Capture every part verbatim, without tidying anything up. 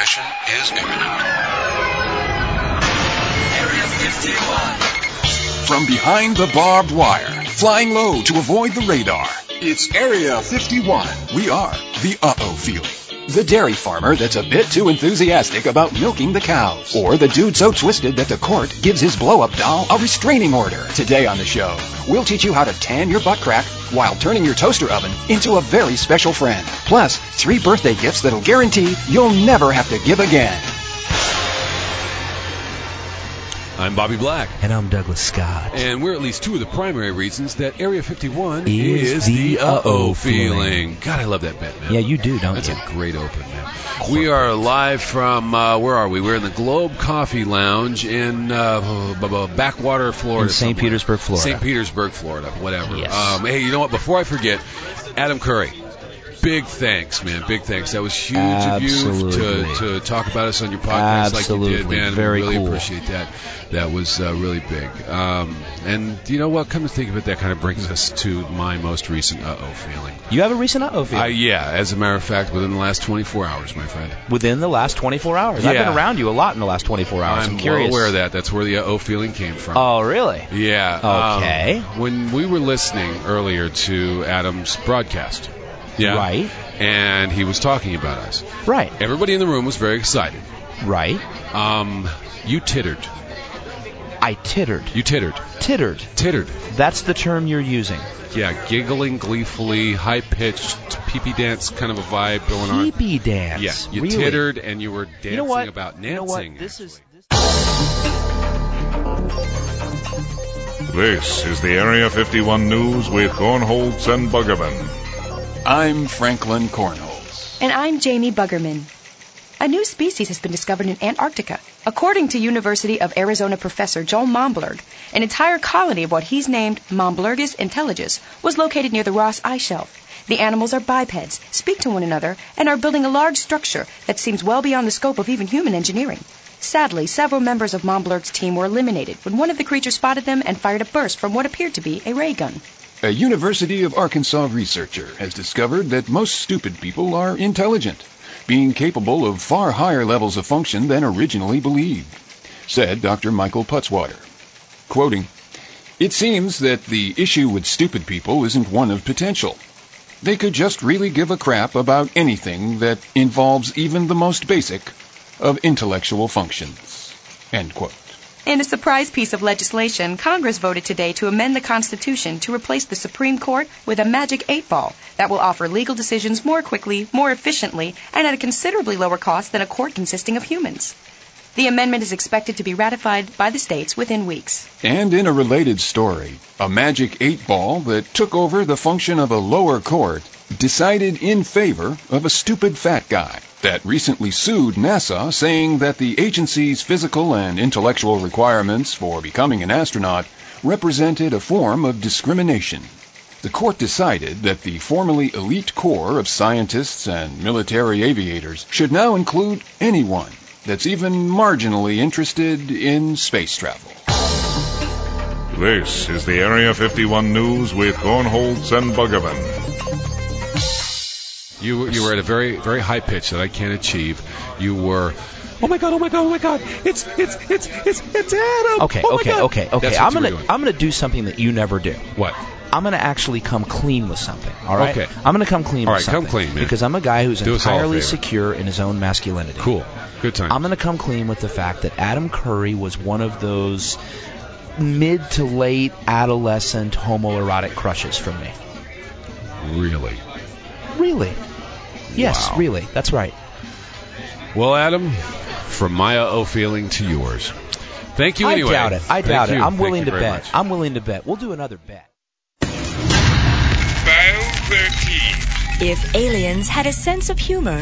transmission is imminent. Area fifty-one. From behind the barbed wire, flying low to avoid the radar, it's Area fifty-one. We are the uh-oh feeling. The dairy farmer that's a bit too enthusiastic about milking the cows. Or the dude so twisted that the court gives his blow-up doll a restraining order. Today on the show, we'll teach you how to tan your butt crack while turning your toaster oven into a very special friend. Plus, three birthday gifts that'll guarantee you'll never have to give again. I'm Bobby Black. And I'm Douglas Scott. And we're at least two of the primary reasons that Area fifty-one is, is the, the uh-oh feeling. God, I love that bit, man. Yeah, you do, don't That's you? That's a great open, man. We are live from, uh, where are we? We're in the Globe Coffee Lounge in uh, Backwater, Florida. In Saint Petersburg, Florida. Saint Petersburg, Florida, whatever. Yes. Um, hey, you know what? Before I forget, Adam Curry. Big thanks, man. Big thanks. That was huge Absolutely. of you to, to talk about us on your podcast Absolutely. like you did, man. Very we really cool. appreciate that. That was uh, really big. Um, and you know what? Come to think of it, that kind of brings us to my most recent uh-oh feeling. You have a recent uh-oh feeling? Uh, yeah, as a matter of fact, within the last twenty-four hours, my friend. Within the last twenty-four hours? Yeah. I've been around you a lot in the last twenty-four hours. I'm, I'm curious. well aware of that. That's where the uh-oh feeling came from. Oh, really? Yeah. Okay. Um, when we were listening earlier to Adam's broadcast. Yeah. Right. And he was talking about us. Right. Everybody in the room was very excited. Right. Um, you tittered. I tittered. You tittered. Tittered. Tittered. That's the term you're using. Yeah, giggling gleefully, high-pitched, pee-pee dance kind of a vibe going on. Pee-pee dance. Yeah, you really? tittered and you were dancing you know what? about dancing. You know what? This is... This... This is the Area fifty-one News with Cornholtz and Buggerman. I'm Franklin Cornholtz. And I'm Jamie Buggerman. A new species has been discovered in Antarctica. According to University of Arizona professor Joel Momblurg, an entire colony of what he's named Momblurgus intelligus was located near the Ross Ice Shelf. The animals are bipeds, speak to one another, and are building a large structure that seems well beyond the scope of even human engineering. Sadly, several members of Momblurg's team were eliminated when one of the creatures spotted them and fired a burst from what appeared to be a ray gun. A University of Arkansas researcher has discovered that most stupid people are intelligent, being capable of far higher levels of function than originally believed, said Doctor Michael Putzwater. Quoting, "It seems that the issue with stupid people isn't one of potential. They could just really give a crap about anything that involves even the most basic of intellectual functions." End quote. In a surprise piece of legislation, Congress voted today to amend the Constitution to replace the Supreme Court with a magic eight ball that will offer legal decisions more quickly, more efficiently, and at a considerably lower cost than a court consisting of humans. The amendment is expected to be ratified by the states within weeks. And in a related story, a magic eight ball that took over the function of a lower court decided in favor of a stupid fat guy that recently sued NASA, saying that the agency's physical and intellectual requirements for becoming an astronaut represented a form of discrimination. The court decided that the formerly elite corps of scientists and military aviators should now include anyone that's even marginally interested in space travel. This is the Area fifty-one News with Cornholtz and Buggerman. You you were at a very very high pitch that I can't achieve. You were, oh my god, oh my god, oh my god, it's it's it's it's it's Adam. Okay, oh okay, okay, okay. That's I'm what you gonna were doing. I'm gonna do something that you never do. What? I'm gonna actually come clean with something. All right. Okay. I'm gonna come clean All with right, come something. clean, man. Because I'm a guy who's Do us all a entirely favor. secure in his own masculinity. Cool. Good time. I'm gonna come clean with the fact that Adam Curry was one of those mid to late adolescent homoerotic crushes for me. Really? Really? Yes, Wow. really. That's right. Well, Adam, from my uh-oh feeling to yours. Thank you anyway. I doubt it. I Thank doubt you. it. I'm Thank willing you to very bet. much. I'm willing to bet. We'll do another bet. File thirteen. If aliens had a sense of humor.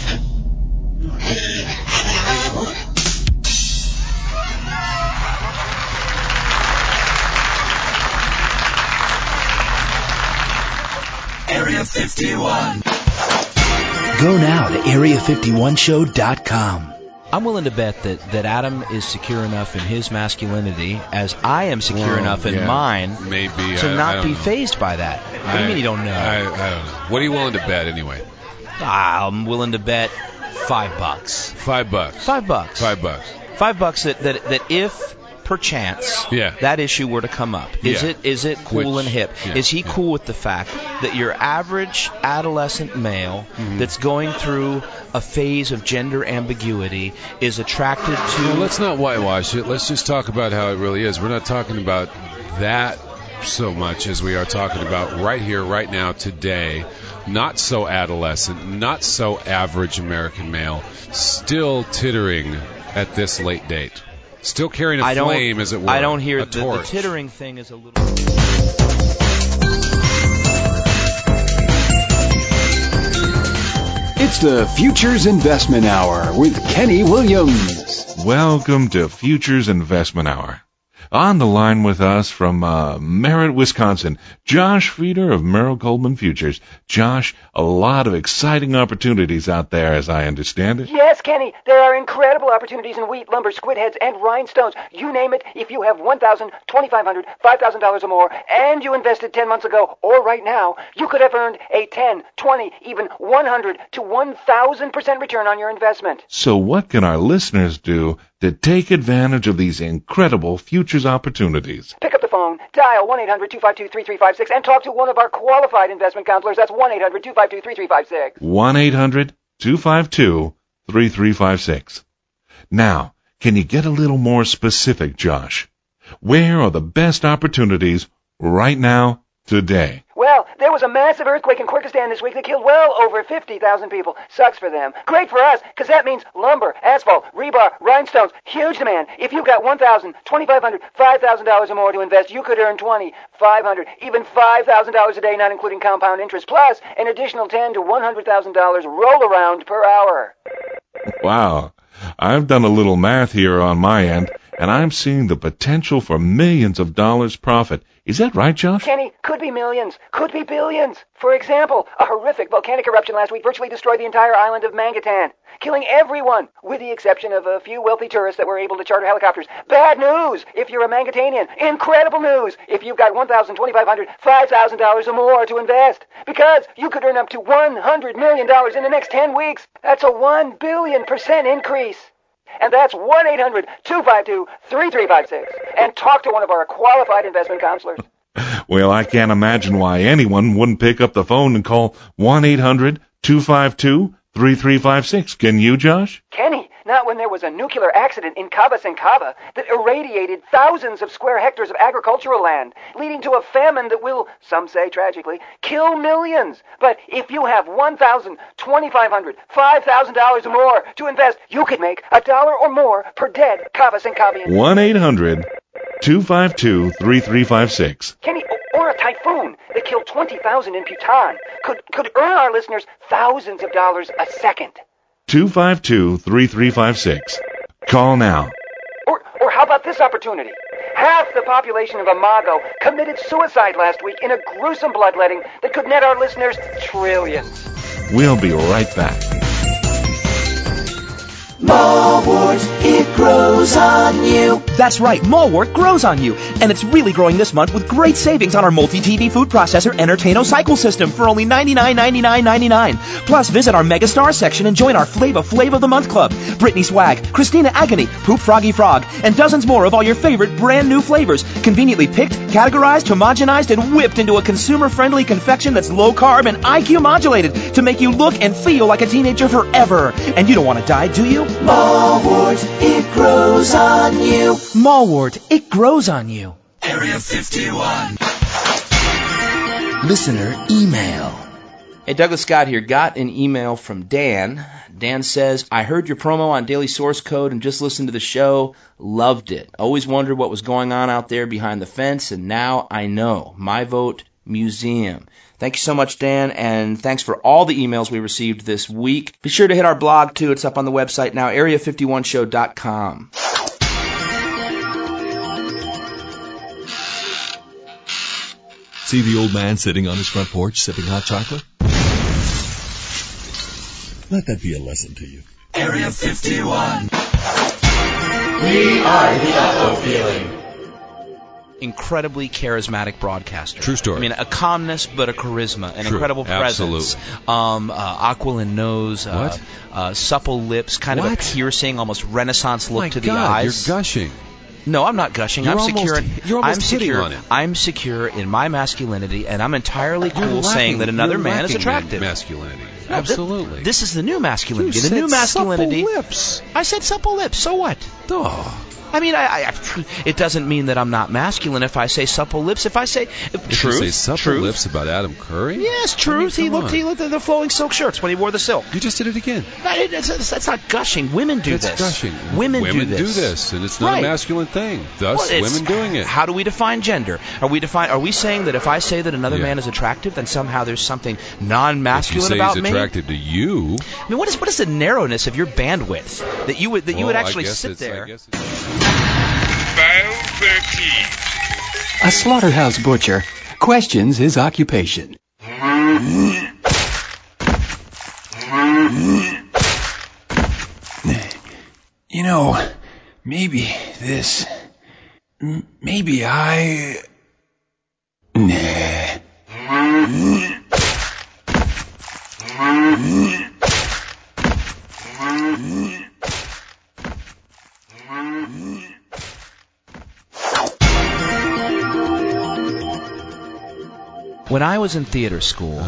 Area fifty-one. Go now to area fifty-one show dot com. I'm willing to bet that, that Adam is secure enough in his masculinity as I am secure Well, enough in yeah, mine maybe to I, not I be don't know. fazed by that. What do I, you mean you don't know? I, I don't know. What are you willing to bet anyway? I'm willing to bet five bucks. Five bucks. Five bucks. Five bucks. Five bucks that, that, that if, perchance, yeah. that issue were to come up, is yeah. it is it cool Which, and hip? Yeah, is he yeah. cool with the fact that your average adolescent male mm-hmm. that's going through a phase of gender ambiguity is attracted to... Well, let's not whitewash it. Let's just talk about how it really is. We're not talking about that so much as we are talking about right here, right now, today. Not so adolescent, not so average American male, still tittering at this late date. Still carrying a I flame, as it were. I don't hear the, the tittering thing is a little... It's the Futures Investment Hour with Kenny Williams. Welcome to Futures Investment Hour. On the line with us from uh, Merritt, Wisconsin, Josh Frieder of Merrill Goldman Futures. Josh, a lot of exciting opportunities out there, as I understand it. Yes, Kenny, there are incredible opportunities in wheat, lumber, squid heads, and rhinestones. You name it, if you have one thousand dollars, twenty-five hundred dollars, five thousand dollars or more, and you invested ten months ago, or right now, you could have earned a ten, twenty, even one hundred to one thousand percent return on your investment. So what can our listeners do to take advantage of these incredible futures opportunities? Pick up the phone, dial one eight hundred two five two three three five six, and talk to one of our qualified investment counselors. That's one eight hundred two five two three three five six. one eight hundred two five two three three five six. Now, can you get a little more specific, Josh? Where are the best opportunities right now, today? Well, there was a massive earthquake in Kyrgyzstan this week that killed well over fifty thousand people. Sucks for them. Great for us, because that means lumber, asphalt, rebar, rhinestones, huge demand. If you've got one thousand dollars, twenty-five hundred dollars, five thousand dollars or more to invest, you could earn twenty thousand dollars, five hundred dollars, even five thousand dollars a day, not including compound interest, plus an additional ten thousand dollars to one hundred thousand dollars roll around per hour. Wow. I've done a little math here on my end, and I'm seeing the potential for millions of dollars profit. Is that right, Josh? Kenny, could be millions, could be billions. For example, a horrific volcanic eruption last week virtually destroyed the entire island of Mangatan, killing everyone, with the exception of a few wealthy tourists that were able to charter helicopters. Bad news if you're a Mangatanian. Incredible news if you've got one thousand dollars, twenty-five hundred dollars, five thousand dollars or more to invest. Because you could earn up to one hundred million dollars in the next ten weeks. That's a one billion percent increase. And that's one eight hundred two five two three three five six. And talk to one of our qualified investment counselors. Well, I can't imagine why anyone wouldn't pick up the phone and call one eight hundred two five two three three five six. Can you, Josh? Kenny, not when there was a nuclear accident in Cava Sincava that irradiated thousands of square hectares of agricultural land, leading to a famine that will, some say tragically, kill millions. But if you have one thousand dollars, twenty-five hundred dollars, five thousand dollars or more to invest, you could make a dollar or more per dead Cava Sincavian. one eight hundred two five two three three five six. Kenny, or a typhoon that killed twenty thousand in Bhutan could, could earn our listeners thousands of dollars a second. two five two three three five six. Call now. Or, or how about this opportunity? Half the population of Imago committed suicide last week in a gruesome bloodletting that could net our listeners trillions. We'll be right back. Mallwort, it grows on you. That's right, Mallwort grows on you. And it's really growing this month with great savings on our multi-T V food processor Entertaino Cycle System for only ninety-nine ninety-nine ninety-nine. Plus, visit our Megastar section and join our Flava Flav of the Month Club. Britney Swag, Christina Agony, Poop Froggy Frog, and dozens more of all your favorite brand new flavors. Conveniently picked, categorized, homogenized, and whipped into a consumer-friendly confection that's low-carb and I Q modulated to make you look and feel like a teenager forever. And you don't want to die, do you? Mallwort, it grows on you. Mallwort, it grows on you. Area fifty-one. Listener email. Hey, Douglas Scott here. Got an email from Dan. Dan says, I heard your promo on Daily Source Code and just listened to the show. Loved it. Always wondered what was going on out there behind the fence, and now I know. My vote, museum. Thank you so much, Dan, and thanks for all the emails we received this week. Be sure to hit our blog, too. It's up on the website now, area fifty-one show dot com. See the old man sitting on his front porch sipping hot chocolate? Let that be a lesson to you. Area fifty-one. We are the Uppo Feeling. incredibly charismatic broadcaster. True story. I mean, a calmness but a charisma, an True. incredible presence. Absolutely. Um, uh, aquiline nose, uh, What? uh, supple lips, kind What? of a piercing, almost Renaissance look My to God, the eyes. you're gushing. No, I'm not gushing. You're I'm almost- secure. you're almost I'm hitting secure. on it. I'm secure in my masculinity, and I'm entirely You're cool saying lacking- that another you're man is lacking in attractive. masculinity. No, thi- Absolutely. This is the new masculinity. You the new said masculinity. supple lips. I said supple lips. So what? Oh. I mean, I, I, it doesn't mean that I'm not masculine if I say supple lips. If I say If truth, you say supple truth. lips about Adam Curry? Yes, truth. I mean, he come looked. on. He looked at the flowing silk shirts when he wore the silk. You just did it again. That- That's, that's, that's not gushing. Women do That's this. gushing. Women, Women do this. do this, and it's not Right. a masculine thing. Thus, Well, it's- women doing it. How do we define gender? Are we define? Are we saying that if I say that another Yeah. man is attractive, then somehow there's something If you non-masculine say about he's me? attracted to you, I mean, what is what is the narrowness of your bandwidth that you would that you would well, I actually guess sit it's- I there? guess it's- A slaughterhouse butcher questions his occupation. You know, maybe this. m- Maybe I. Nah. When I was in theater school,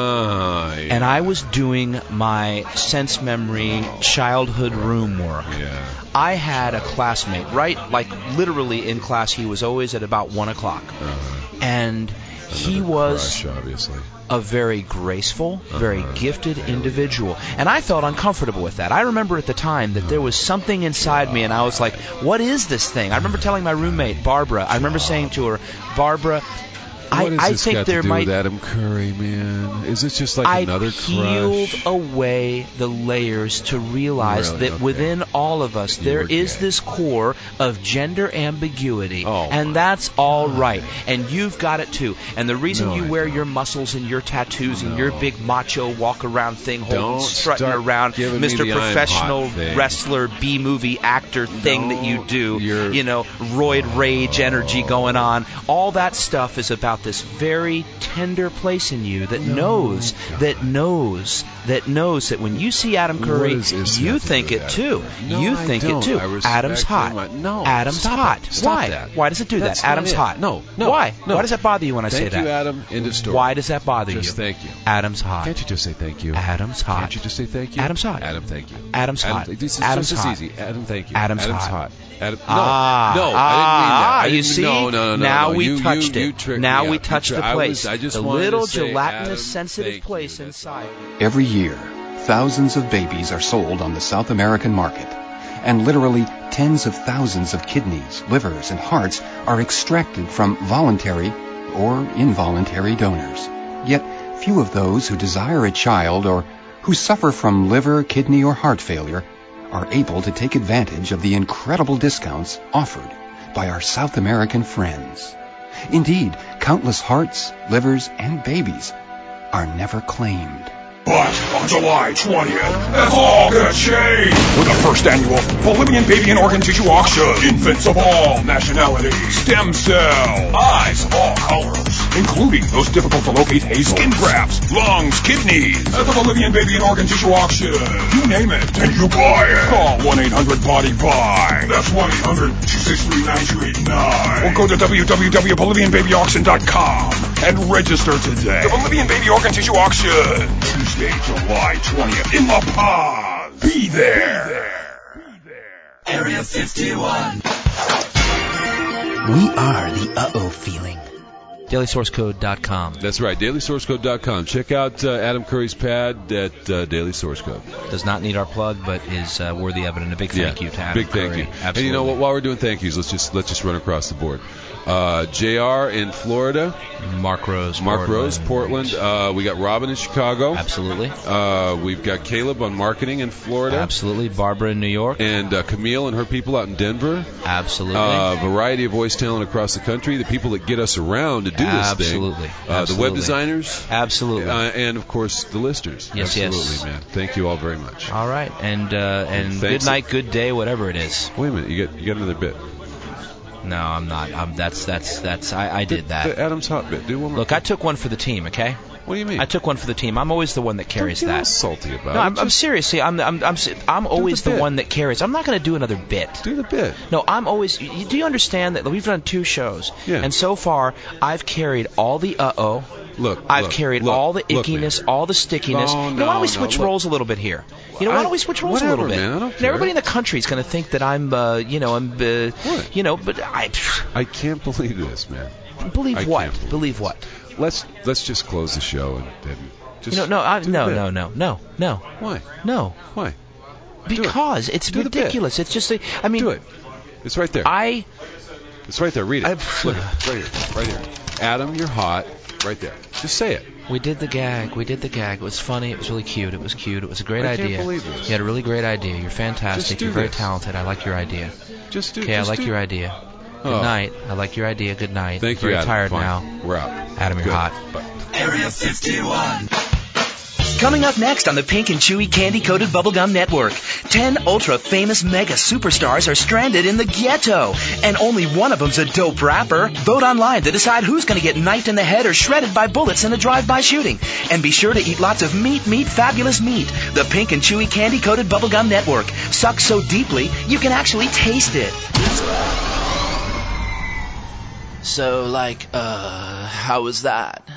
Ah, yeah. and I was doing my sense memory childhood room work, Yeah. I had a classmate, right, like literally in class, he was always at about one o'clock. Uh-huh. And he Another was crush, obviously. a very graceful, very Uh-huh. gifted individual. And I felt uncomfortable with that. I remember at the time that there was something inside me, and I was like, what is this thing? I remember telling my roommate, Barbara, I remember saying to her, Barbara, I, What has I this think got there to do might with Adam Curry, man? Is this just like I another peeled crush? away the layers to realize Really? that Okay. within all of us You there were is gay. this core of gender ambiguity, Oh, and my that's all God. right. And you've got it too. And the reason No, you I wear don't. your muscles and your tattoos and No. your big macho walk around thing, holding Don't strutting start around, giving me Mister the I'm Professional hot thing. Wrestler B movie actor thing that you Don't. do, You're- you know, roid rage energy going on. All that stuff is about this very tender place in you that knows, God. that knows, that knows that when you see Adam What Curry, does this you have to think do it with too. Adam? No, you I think don't. it too. I respect Adam's hot. him. I- no, Adam's stop hot. it. Stop Why? that. Why does it do That's that? Adam's not it. hot. No, no. Why? no. Why does that bother you when I Thank say you, that? Adam. End of story. Why does that bother Just you? thank you. Adam's hot. Can't you just say thank you? Adam's hot. Can't you just say thank you? Adam's hot. Adam, thank you. Adam's Adam, hot. This is Adam's just hot. as easy. Adam, thank you. Adam's Adam's hot. hot. Adam, no, Ah, no, ah, I didn't mean that. I ah, didn't, you see? No, no, no, now no. we you, touched you, it. You tricked now me we out. touched You the tri- I place. was- I just the wanted little to say, gelatinous, Adam, sensitive thank place you. That's inside. Every year, thousands of babies are sold on the South American market, and literally tens of thousands of kidneys, livers, and hearts are extracted from voluntary or involuntary donors. Yet, few of those who desire a child or who suffer from liver, kidney, or heart failure are able to take advantage of the incredible discounts offered by our South American friends. Indeed, countless hearts, livers, and babies are never claimed. But on July twentieth, that's all gonna change with the first annual Bolivian Baby and Organ Tissue Auction. Infants of all nationalities, stem cell, eyes of all colors, including those difficult to locate hazel, skin grafts, lungs, kidneys. At the Bolivian Baby and Organ Tissue Auction, you name it and you buy it. Call one eight hundred body buy. That's one eight hundred two six three nine two eight nine. Or go to w w w dot bolivian baby auction dot com and register today. The Bolivian Baby Organ Tissue Auction. Tuesday, July twentieth in La Paz. Be there. Area fifty-one. We are the uh-oh feeling. daily source code dot com. That's right, daily source code dot com. Check out uh, Adam Curry's pad at uh, Daily Source Code. Does not need our plug, but is uh, worthy of it. And a big thank yeah, you to Adam big thank Curry. you. Absolutely. And you know what? While we're doing thank yous, let's just let's just run across the board. Uh, J R in Florida. Mark Rose. Mark Portland. Rose, Portland. Uh, we got Robin in Chicago. Absolutely. Uh, we've got Caleb on marketing in Florida. Absolutely. Barbara in New York. And uh, Camille and her people out in Denver. Absolutely. Uh, variety of voice talent across the country. The people that get us around to do this Absolutely. thing. Uh, Absolutely. The web designers. Absolutely. Uh, and, of course, the listeners. Yes, Absolutely, yes. man. Thank you all very much. All right. And uh, and Thanks. good night, good day, whatever it is. Wait a minute. You got, you got another bit. No, I'm not. I'm, that's that's that's. I, I did that. The Adam's Hot bit. Do one more. Look, I took one for the team. Okay. What do you mean? I took one for the team. I'm always the one that carries Don't get that. all salty about no, it. I'm, I'm seriously. I'm I'm I'm I'm always the the, bit. one that carries. I'm not going to do another bit. Do the bit. No, I'm always. You, do you understand that we've done two shows? Yeah. And so far, I've carried all the uh oh. Look. I've look, carried look, all the look, ickiness, man. all the stickiness. No, you know, why don't we no, switch no, look. roles a little bit here? You know, why I- don't we switch roles whatever, a little bit? man, I don't You care. know, everybody in the country is going to think that I'm, uh, you know, I'm, uh, What? you know, but I I can't believe this, man. believe I what? can't believe Believe what? Let's let's just close the show and, and just. You know, no, I, do the no, bit. no, no, no, no, Why? no. Why? Do it. Because it's Do the bit. ridiculous. It's just, a, I mean, Do it. It's right there. I. It's right there. Read it. I- Look, it's right here. Right here. Adam, you're hot. Right there. Just say it. We did the gag. We did the gag. It was funny. It was really cute. It was cute. It was a great I can't idea. believe this. You had a really great idea. You're fantastic. Just do You're very this. talented. I like your idea. Just do. Okay, I just like do. your idea. Good Oh. night. I like your idea. Good night. Thank very you, Adam. tired Fine. now. We're out. Adam, you're Good. hot. Bye. Area fifty-one. Coming up next on the Pink and Chewy Candy-Coated Bubblegum Network, ten ultra-famous mega superstars are stranded in the ghetto, and only one of them's a dope rapper. Vote online to decide who's going to get knifed in the head or shredded by bullets in a drive-by shooting. And be sure to eat lots of meat, meat, fabulous meat. The Pink and Chewy Candy-Coated Bubblegum Network. Sucks so deeply, you can actually taste it. So, like, uh, how was that?